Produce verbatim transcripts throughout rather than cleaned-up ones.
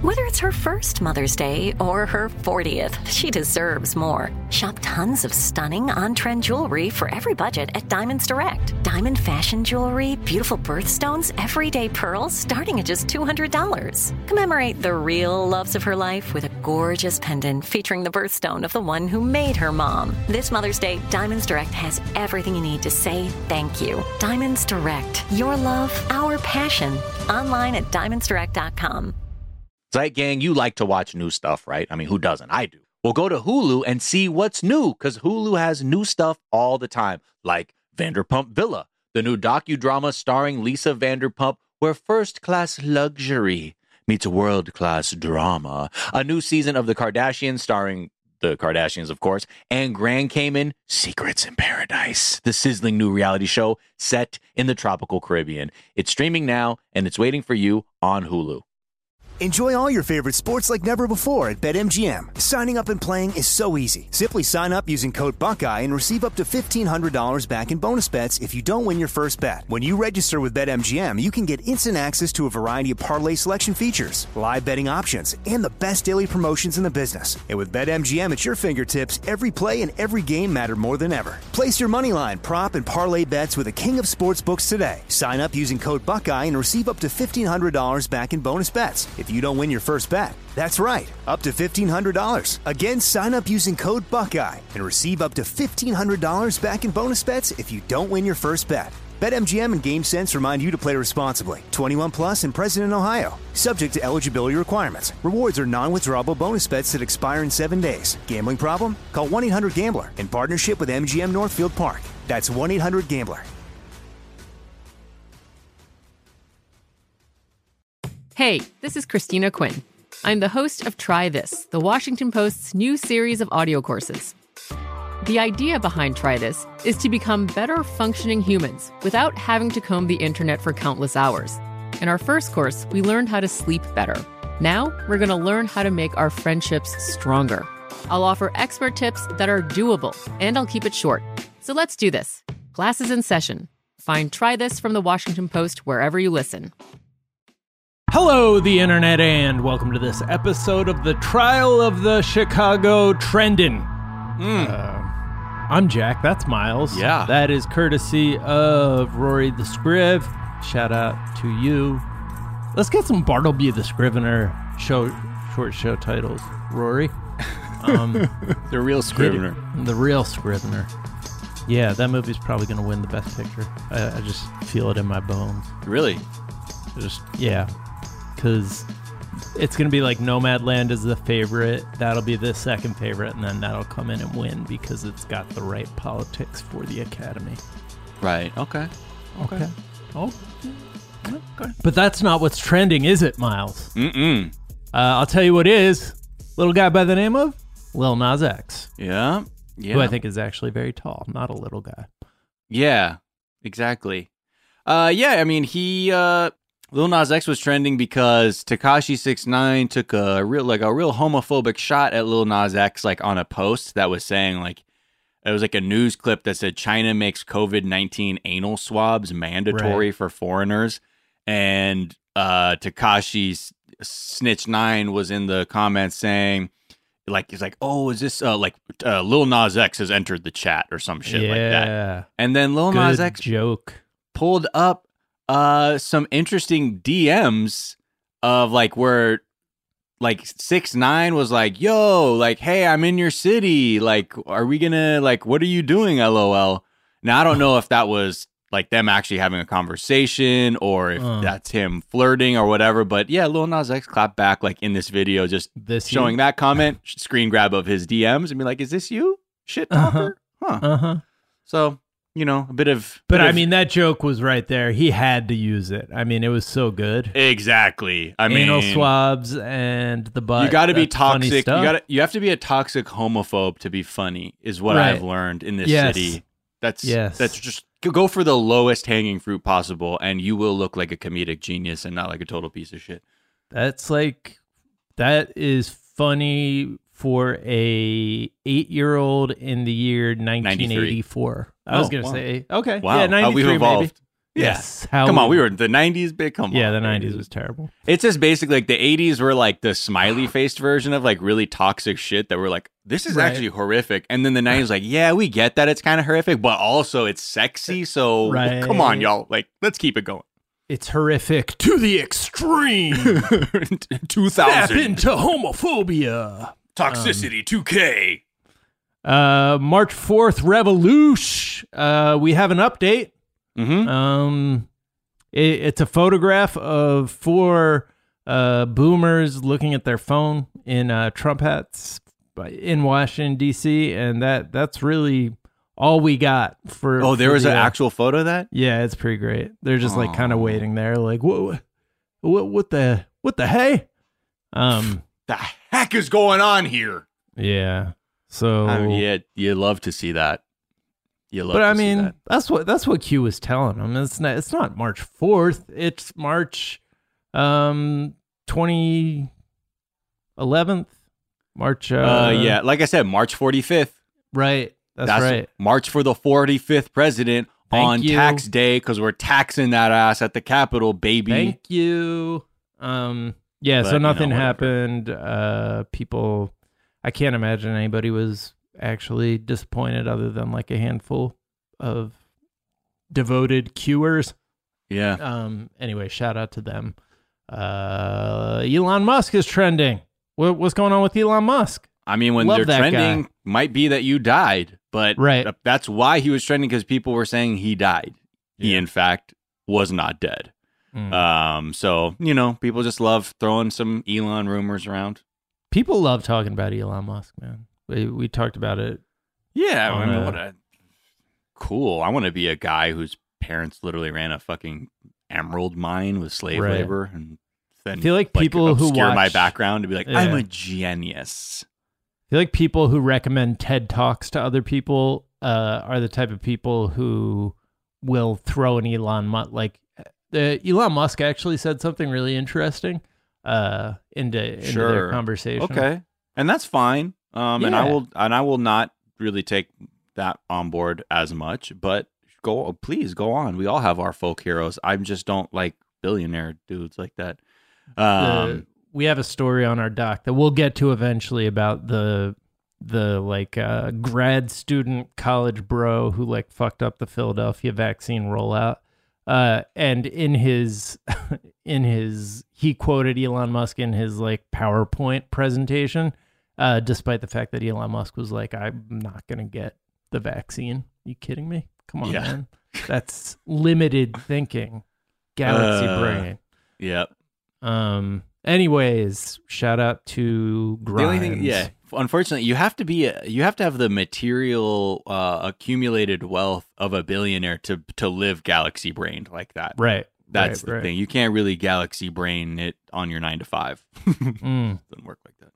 Whether it's her first Mother's Day or her fortieth, she deserves more. Shop tons of stunning on-trend jewelry for every budget at Diamonds Direct. Diamond fashion jewelry, beautiful birthstones, everyday pearls starting at just two hundred dollars. Commemorate the real loves of her life with a gorgeous pendant featuring the birthstone of the one who made her mom. This Mother's Day, Diamonds Direct has everything you need to say thank you. Diamonds Direct. Your love, our passion. Online at diamonds direct dot com. Right, gang, you like to watch new stuff, right? I mean, who doesn't? I do. Well, go to Hulu and see what's new, because Hulu has new stuff all the time, like Vanderpump Villa, the new docudrama starring Lisa Vanderpump, where first-class luxury meets world-class drama. A new season of The Kardashians starring the Kardashians, of course, and Grand Cayman, Secrets in Paradise, the sizzling new reality show set in the tropical Caribbean. It's streaming now, and it's waiting for you on Hulu. Enjoy all your favorite sports like never before at BetMGM. Signing up and playing is so easy. Simply sign up using code Buckeye and receive up to fifteen hundred dollars back in bonus bets if you don't win your first bet. When you register with BetMGM, you can get instant access to a variety of parlay selection features, live betting options, and the best daily promotions in the business. And with BetMGM at your fingertips, every play and every game matter more than ever. Place your moneyline, prop, and parlay bets with the king of sportsbooks today. Sign up using code Buckeye and receive up to fifteen hundred dollars back in bonus bets if you don't win your first bet. That's right, up to fifteen hundred dollars. Again, sign up using code Buckeye and receive up to fifteen hundred dollars back in bonus bets if you don't win your first bet. BetMGM and GameSense remind you to play responsibly. twenty-one plus and present in Ohio. Subject to eligibility requirements. Rewards are non-withdrawable bonus bets that expire in seven days. Gambling problem? Call one eight hundred gambler in partnership with M G M Northfield Park. That's one eight hundred gambler. Hey, this is Christina Quinn. I'm the host of Try This, the Washington Post's new series of audio courses. The idea behind Try This is to become better functioning humans without having to comb the internet for countless hours. In our first course, we learned how to sleep better. Now, we're going to learn how to make our friendships stronger. I'll offer expert tips that are doable, and I'll keep it short. So let's do this. Class is in session. Find Try This from the Washington Post wherever you listen. Hello, the internet, and welcome to this episode of the Trial of the Chicago Trendin'. Mm. Uh, I'm Jack. That's Miles. Yeah. That is courtesy of Rory the Scriv. Shout out to you. Let's get some Bartleby the Scrivener show, short show titles. Rory. Um, the real Scrivener. The real Scrivener. Yeah, that movie's probably going to win the Best Picture. I, I just feel it in my bones. Really? Just, yeah. Because it's going to be like Nomadland is the favorite. That'll be the second favorite, and then that'll come in and win because it's got the right politics for the Academy. Right. Okay. Okay. Okay. Oh. Okay. But that's not what's trending, is it, Miles? Mm-mm. Uh, I'll tell you what is. Little guy by the name of Lil Nas X. Yeah. Yeah. Who I think is actually very tall, not a little guy. Yeah. Exactly. Uh, yeah, I mean, he... Uh... Lil Nas X was trending because Tekashi six nine took a real like a real homophobic shot at Lil Nas X like on a post that was saying like it was like a news clip that said China makes COVID nineteen anal swabs mandatory right. for foreigners, and uh, Tekashi's Snitch nine was in the comments saying like he's like, oh, is this uh, like uh, Lil Nas X has entered the chat or some shit yeah. like that, and then Lil Good Nas X joke pulled up uh some interesting D Ms of like where like six nine was like, yo, like, hey, I'm in your city, like, are we gonna like what are you doing, lol? Now I don't know if that was like them actually having a conversation or if uh. that's him flirting or whatever, but yeah, Lil Nas X clapped back like in this video just this showing you? that comment, screen grab of his D Ms and be like, is this you, shit talker? Uh-huh. Huh uh-huh so you know, a bit of... But bit I of, mean, that joke was right there. He had to use it. I mean, it was so good. Exactly. I Anal mean... swabs and the butt. You got to be toxic. You got got You have to be a toxic homophobe to be funny, is what right. I've learned in this yes. city. That's yes. That's just... Go for the lowest hanging fruit possible, and you will look like a comedic genius and not like a total piece of shit. That's like... That is funny for a eight-year-old in the year nineteen eighty-four. I was oh, going to wow. say, okay, wow. yeah, ninety-three How we've evolved. maybe. Yes. How Come on, we were the nineties big. Come Yeah, on. the baby. nineties was terrible. It's just basically like the eighties were like the smiley faced version of like really toxic shit that we're like, this is Right. actually horrific. And then the nineties was like, yeah, we get that it's kind of horrific, but also it's sexy. So Right. come on, y'all. Like, let's keep it going. It's horrific to the extreme. two Step thousand. into homophobia. Toxicity two K. Uh, March fourth revolution. Uh, we have an update. Mm-hmm. Um, it, it's a photograph of four uh, boomers looking at their phone in uh, Trump hats in Washington, D C, and that that's really all we got for. Oh, there for was the, an uh, actual photo of that? Yeah, it's pretty great. They're just like kind of Aw. waiting there, like what, what, what the, what the hey? Um, The heck is going on here? yeah. So, I mean, yeah, you love to see that. You love but to I see mean, that. that's what that's what Q was telling them. It's not it's not March fourth. It's March, um, twenty eleventh. March. Uh, Uh, yeah, like I said, March forty-fifth. right. That's, right. March for the forty-fifth president Thank on you. tax day because we're taxing that ass at the Capitol, baby. Thank you. Um, yeah. But, so you know, nothing whatever. happened. Uh, people. I can't imagine anybody was actually disappointed, other than like a handful of devoted Qers. Yeah. Um. Anyway, shout out to them. Uh, Elon Musk is trending. What, what's going on with Elon Musk? I mean, when Love they're that trending, guy. might be that you died, but Right. that's why he was trending because people were saying he died. He, Yeah. in fact, was not dead. Mm. Um. So, you know, people just love throwing some Elon rumors around. People love talking about Elon Musk, man. We we talked about it. Yeah. I On mean, a- what a cool. I want to be a guy whose parents literally ran a fucking emerald mine with slave Right. labor and then I feel like people who obscure my watch- background to be like, I'm Yeah. a genius. I feel like people who recommend TED Talks to other people uh, are the type of people who will throw an Elon Musk. Like, the Elon Musk actually said something really interesting uh, into, into Sure. their conversation. Okay, and that's fine. Um, and I Yeah. will and I will not really take that on board as much. But go, please go on. We all have our folk heroes. I just don't like billionaire dudes like that. Um, The- we have a story on our doc that we'll get to eventually about the the like uh, grad student college bro who like fucked up the Philadelphia vaccine rollout. Uh, and in his in his he quoted Elon Musk in his like PowerPoint presentation, uh, despite the fact that Elon Musk was like, "I'm not gonna get the vaccine." You kidding me? Come on, Yeah. man. That's limited thinking. Galaxy Uh, brain. yeah. Um. Anyways, shout out to Grimes. The only thing, yeah. Unfortunately, you have to be a, you have to have the material uh, accumulated wealth of a billionaire to to live galaxy brained like that. Right. That's right, the right. thing. You can't really galaxy brain it on your nine to five. Mm. Doesn't work like that.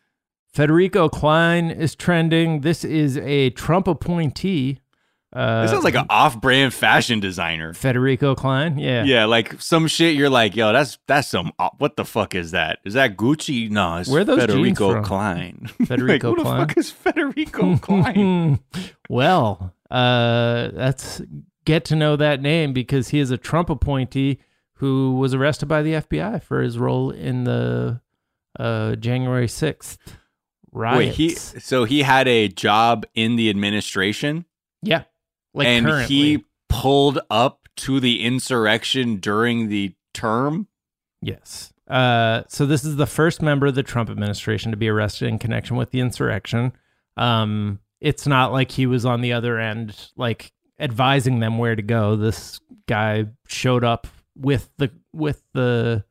Federico Klein is trending. This is a Trump appointee. Uh, This sounds like an off-brand fashion designer. Federico Klein. Yeah. Yeah, like some shit. You're like, yo, that's that's some. Uh, what the fuck is that? Is that Gucci? No, it's Where are those jeans Federico from? Klein. Federico like, who Klein? the fuck is Federico Klein? Well, uh, that's get to know that name because he is a Trump appointee who was arrested by the F B I for his role in the uh, January sixth riots. Wait, he so he had a job in the administration, yeah, like and currently. he pulled up to the insurrection during the term. Yes. Uh, so this is the first member of the Trump administration to be arrested in connection with the insurrection. Um, it's not like he was on the other end, like advising them where to go. This guy showed up with the with the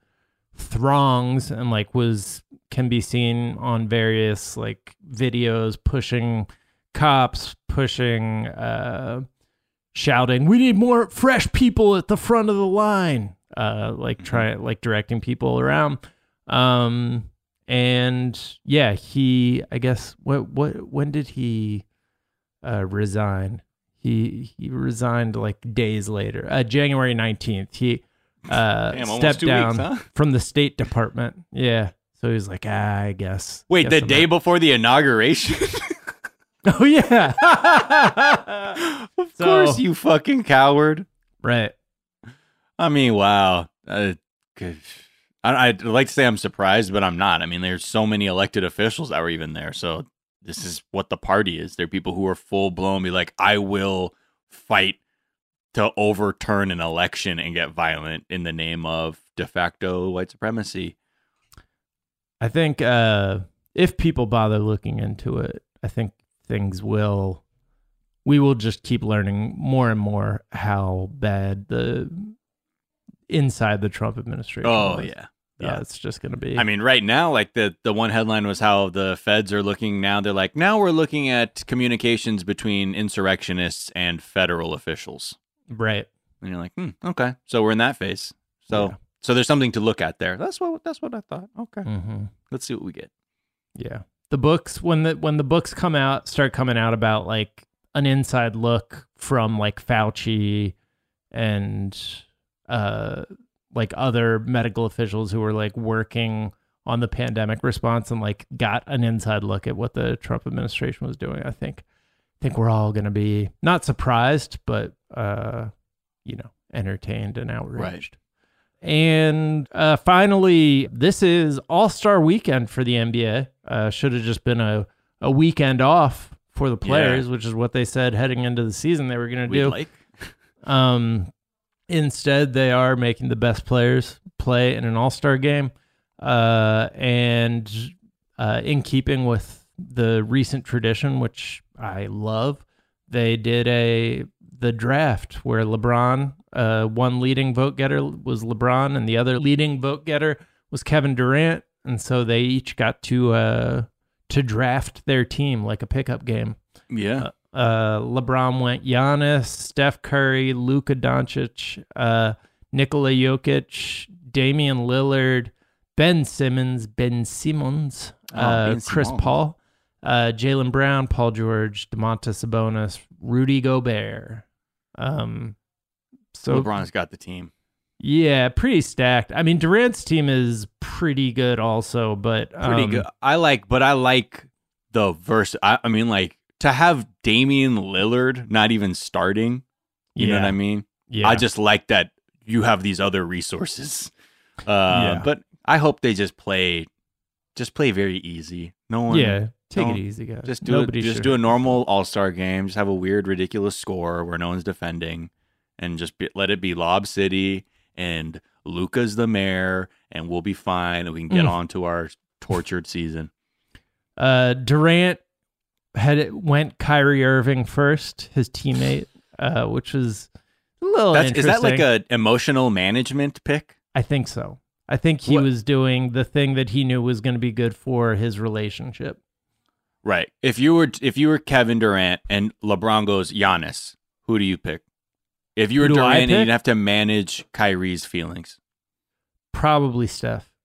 throngs and like was can be seen on various like videos pushing cops, pushing, uh, shouting, "We need more fresh people at the front of the line." Uh, like try like directing people around. Um, and yeah, he, I guess, what, what, when did he, uh, resign? He, he resigned like days later, uh, January nineteenth. He, uh, Damn, almost stepped two down weeks, huh? from the State Department. Yeah. So he was like, ah, I guess. Wait, guess the I'm day not- before the inauguration? Oh yeah. Of So- course, you fucking coward. Right. I mean, wow. Uh, I, I'd like to say I'm surprised, but I'm not. I mean, there's so many elected officials that were even there. So this is what the party is. They're people who are full blown, be like, I will fight to overturn an election and get violent in the name of de facto white supremacy. I think uh, if people bother looking into it, I think things will, we will just keep learning more and more how bad the inside the Trump administration Oh, was. yeah. Yeah, it's just going to be. I mean, right now, like the, the one headline was how the feds are looking now. They're like, now we're looking at communications between insurrectionists and federal officials. Right. And you're like, hmm, okay. So we're in that phase. So Yeah. so there's something to look at there. That's what that's what I thought. Okay. Mm-hmm. Let's see what we get. Yeah. The books, when the when the books come out, start coming out about like an inside look from like Fauci and uh like other medical officials who were like working on the pandemic response and like got an inside look at what the Trump administration was doing. I think I think we're all going to be not surprised, but uh you know, entertained and outraged. Right. And uh finally, this is All-Star weekend for the N B A. Uh should have just been a a weekend off for the players, yeah. which is what they said heading into the season they were going to do. Like. um Instead, they are making the best players play in an all-star game. Uh, and uh, in keeping with the recent tradition, which I love, they did a the draft where LeBron, uh, one leading vote getter was LeBron, and the other leading vote getter was Kevin Durant. And so they each got to uh, to draft their team like a pickup game. Yeah. Uh, Uh, LeBron went Giannis, Steph Curry, Luka Doncic, uh, Nikola Jokic, Damian Lillard, Ben Simmons, Ben Simmons, uh, oh, ben Chris Simone. Paul, uh, Jaylen Brown, Paul George, Domantas Sabonis, Rudy Gobert. Um, so LeBron's got the team. Yeah, pretty stacked. I mean, Durant's team is pretty good also, but um, pretty good. I like, but I like the verse. I, I mean, like. To have Damian Lillard not even starting, you yeah. know what I mean? Yeah. I just like that you have these other resources. Uh, yeah. But I hope they just play, just play very easy. No one, yeah, take it easy, guys. Just do Nobody it, just should. do a normal All Star game. Just have a weird, ridiculous score where no one's defending, and just be, let it be Lob City and Luka's the mayor, and we'll be fine, and we can get Mm. on to our tortured season. Uh, Durant. Had it went Kyrie Irving first, his teammate, uh, which was a little That's, interesting. is that like a emotional management pick? I think so. I think he What? was doing the thing that he knew was going to be good for his relationship. Right. If you were if you were Kevin Durant and LeBron goes Giannis, who do you pick? If you were Who do I Durant and pick? you'd have to manage Kyrie's feelings. Probably Steph.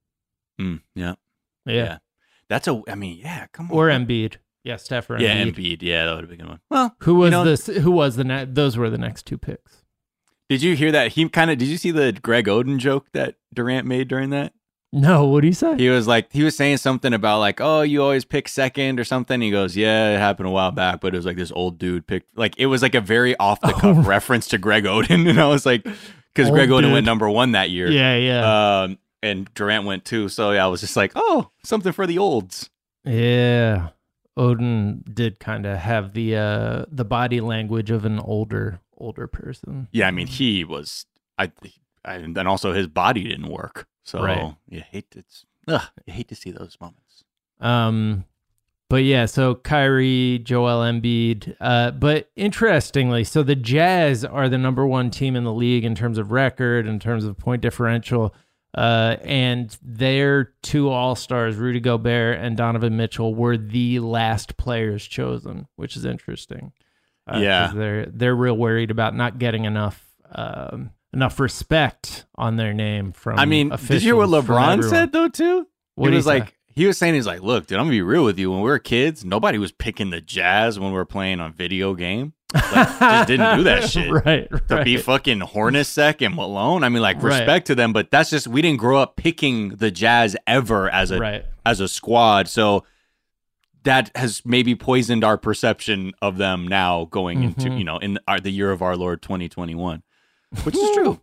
Mm, yeah. Yeah. Yeah. That's a. I mean, yeah. Come on. Or Embiid. Yeah, Steph or Embiid. Yeah, Embiid. Yeah, that would have been a good one. Well, Who was you know, this? Who was the? Ne- those were the next two picks. Did you hear that? He kind of. Did you see the Greg Oden joke that Durant made during that? No, what do you say? He was like, he was saying something about like, oh, you always pick second or something. He goes, yeah, it happened a while back, but it was like this old dude picked. Like it was like a very off the cuff Oh. reference to Greg Oden, and I was like, because Old Greg Oden dude. went number one that year. Yeah, yeah, Um, and Durant went too. So yeah, I was just like, oh, something for the olds. yeah. Odin did kind of have the uh, the body language of an older older person. Yeah, I mean, he was. I, I and then also his body didn't work. So Right. you hate to, ugh, you hate to see those moments. Um, but yeah, so Kyrie, Joel Embiid. Uh, but interestingly, so the Jazz are the number one team in the league in terms of record, in terms of point differential. Uh, and their two All-Stars, Rudy Gobert and Donovan Mitchell, were the last players chosen, which is interesting. Uh, Yeah. 'cause they're they're real worried about not getting enough um, enough respect on their name from. I mean, did you hear what officials, from LeBron everyone. said though too? What he did was he say? like, he was saying, he's like, look, dude, I'm gonna be real with you. When we were kids, nobody was picking the Jazz when we were playing on video game. Like, just didn't do that shit. right, To right. be fucking Hornacek and Malone. I mean, like, Right. respect to them, but that's just, we didn't grow up picking the Jazz ever as a Right. as a squad. So that has maybe poisoned our perception of them now going into, Mhm. you know, in our, the year of our Lord twenty twenty-one, which is true.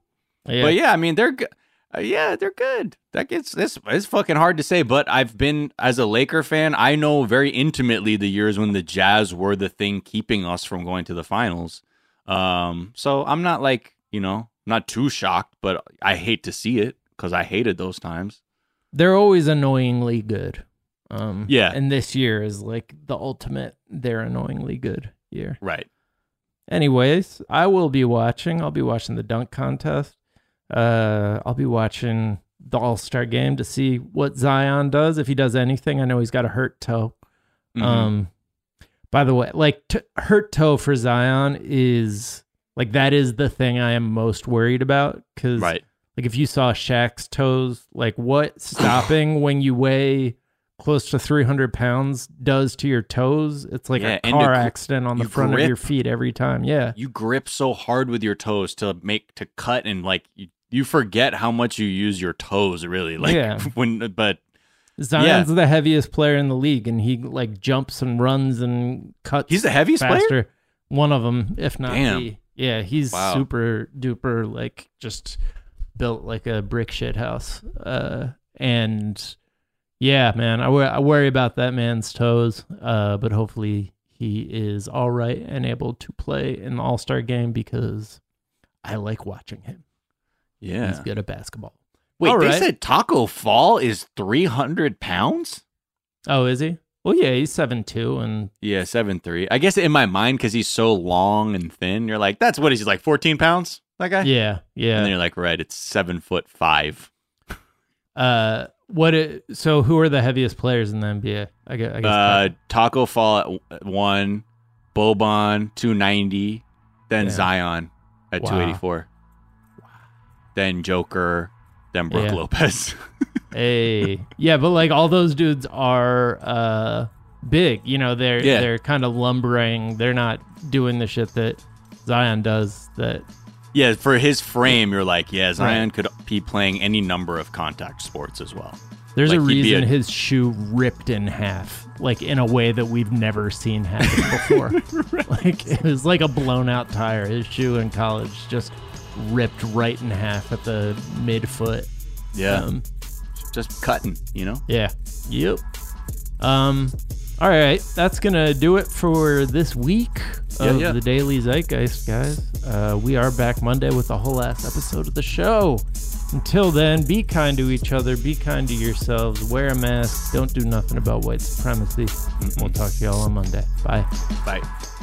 Yeah. But yeah, I mean, they're good. Uh, yeah, they're good. That gets this. It's fucking hard to say, but I've been as a Laker fan. I know very intimately the years when the Jazz were the thing keeping us from going to the finals. Um, so I'm not like you know not too shocked, but I hate to see it because I hated those times. They're always annoyingly good. Um, yeah, and this year is like the ultimate. They're annoyingly good year. Right. Anyways, I will be watching. I'll be watching the dunk contest. Uh, I'll be watching the All-Star game to see what Zion does, if he does anything. I know he's got a hurt toe. Mm-hmm. Um, by the way, like t- hurt toe for Zion is like that is the thing I am most worried about because right. like if you saw Shaq's toes, like what stopping when you weigh close to three hundred pounds does to your toes. It's like yeah, a car gr- accident on the front grip, of your feet every time. Yeah. You grip so hard with your toes to make, to cut and like, you, you forget how much you use your toes really. Like yeah. when, but Zion's yeah. the heaviest player in the league and he like jumps and runs and cuts. He's the heaviest faster. player? One of them, if not Damn. the, yeah, he's wow. super duper, like just built like a brick shit house. Uh, and yeah, man, I, wor- I worry about that man's toes, uh, but hopefully he is all right and able to play in the All-Star game because I like watching him. Yeah. He's good at basketball. Wait, all they right. said Taco Fall is three hundred pounds? Oh, is he? Well, yeah, he's seven two and... Yeah, seven three. I guess in my mind, because he's so long and thin, you're like, that's what he's like, fourteen pounds? That guy? Yeah, yeah. And then you're like, right, it's seven foot five. Uh... What? It, so, who are the heaviest players in the N B A? I guess. I guess uh, Taco Fall at one, Boban two ninety, then yeah. Zion at wow. two eighty-four, wow. Then Joker, then Brook yeah. Lopez. Hey, yeah, but like all those dudes are uh, big. You know, they're yeah. they're kind of lumbering. They're not doing the shit that Zion does. That. Yeah, for his frame, you're like, yeah, Zion right. could be playing any number of contact sports as well. There's like a reason a... his shoe ripped in half, like in a way that we've never seen happen before. right. Like it was like a blown out tire. His shoe in college just ripped right in half at the midfoot. Yeah, um, just cutting, you know? Yeah. Yep. Um. All right, that's gonna do it for this week of yeah, yeah. the Daily Zeitgeist, guys. Uh, we are back Monday with a whole ass episode of the show. Until then, be kind to each other, be kind to yourselves, wear a mask, don't do nothing about white supremacy. Mm-mm. We'll talk to y'all on Monday. Bye. Bye.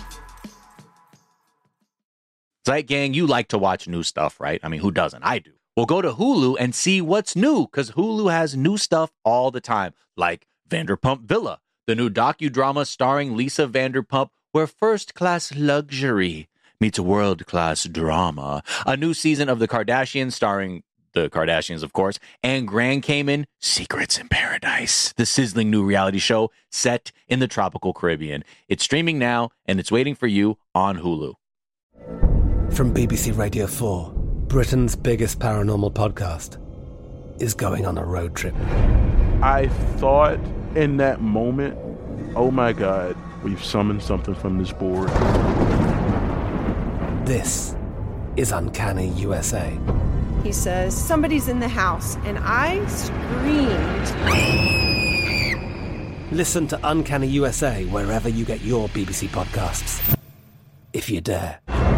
Zeit Gang, you like to watch new stuff, right? I mean, who doesn't? I do. Well, go to Hulu and see what's new, because Hulu has new stuff all the time, like Vanderpump Villa, the new docudrama starring Lisa Vanderpump, where first-class luxury meets world-class drama. A new season of The Kardashians starring the Kardashians, of course, and Grand Cayman, Secrets in Paradise, the sizzling new reality show set in the tropical Caribbean. It's streaming now, and it's waiting for you on Hulu. From B B C Radio four, Britain's biggest paranormal podcast is going on a road trip. I thought in that moment, oh my God, we've summoned something from this board. This is Uncanny U S A. He says, somebody's in the house, and I screamed. Listen to Uncanny U S A wherever you get your B B C podcasts, if you dare.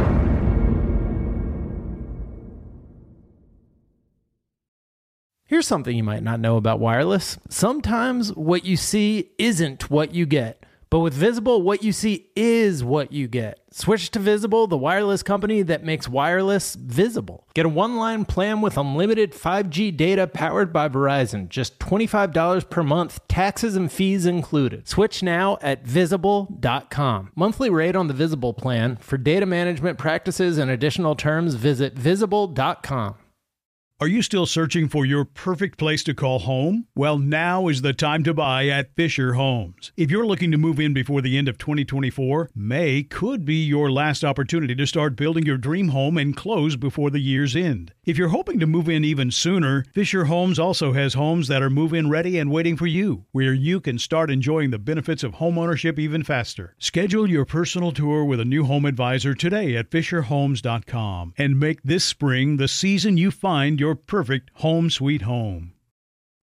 Here's something you might not know about wireless. Sometimes what you see isn't what you get. But with Visible, what you see is what you get. Switch to Visible, the wireless company that makes wireless visible. Get a one-line plan with unlimited five G data powered by Verizon. Just twenty-five dollars per month, taxes and fees included. Switch now at visible dot com. Monthly rate on the Visible plan. For data management practices and additional terms, visit visible dot com. Are you still searching for your perfect place to call home? Well, now is the time to buy at Fisher Homes. If you're looking to move in before the end of twenty twenty-four, May could be your last opportunity to start building your dream home and close before the year's end. If you're hoping to move in even sooner, Fisher Homes also has homes that are move-in ready and waiting for you, where you can start enjoying the benefits of homeownership even faster. Schedule your personal tour with a new home advisor today at fisher homes dot com and make this spring the season you find your perfect home sweet home.